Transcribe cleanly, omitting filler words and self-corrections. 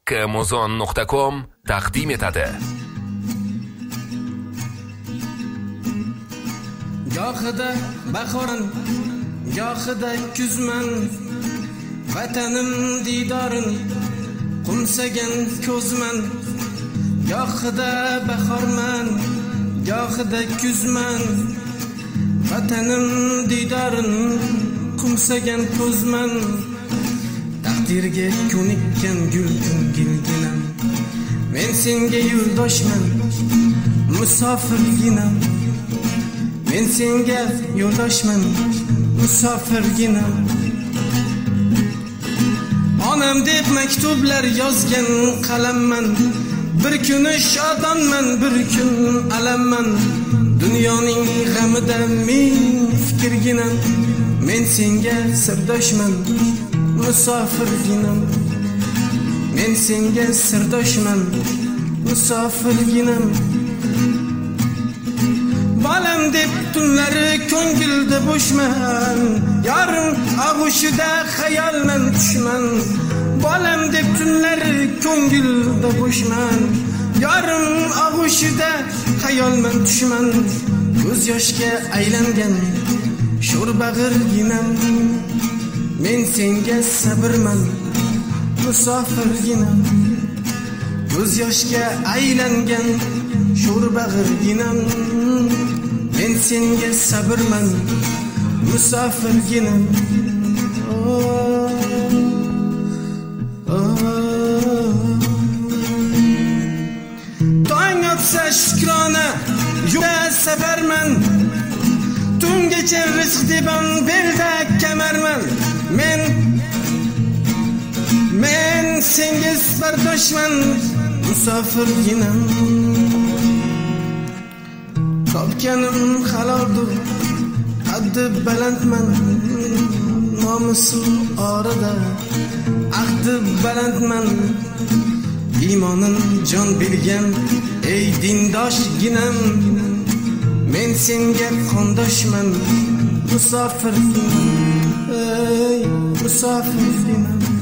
kmozon.com taqdim etadi. Gohida bahorin, gohida kuzman, vatanim didorin qumsagan ko'zman. Gohida bahorman, gohida kuzman, vatanim didorin qumsagan ko'zman. Taqdirga ko'nikkan gulginam, men senga yo'ldoshman, musofirginam. Men senga yo'ldoshman, musofirginam. Onam deb maktublar yozgan qalamman. Bir kun shodonman, bir kun alamman. Dunyoning g'amida men fikrginam. Men senga sirdoshman, musofirginam. Men senga sirdoshman, musofirginam. Balam deb tunlari ko'ngilda bo'shman, yarim ag'ushida xayolman tushman. Balam deb tunlari ko'ngilda bo'shman, yarim ag'ushida xayolman tushman. Ko'z yoshga aylangan sho'r bag'irginam. Men senga sabrman, musofirginam. Ko'z yoshga aylangan sho'r bag'irginam. Men senga sabrman, musofirginam. Tong otsa shukrona yo'lda safarman. Tungacha rizq debam belda kamarman. Men senga bardoshman, musofirginam. Topganim haloldir, qaddi balandman. Nomusim orada ahdi balandman. Iymonim jon bilgan ey dindoshginam. Men senga qondoshman, musofirginam. Ey musofirginam.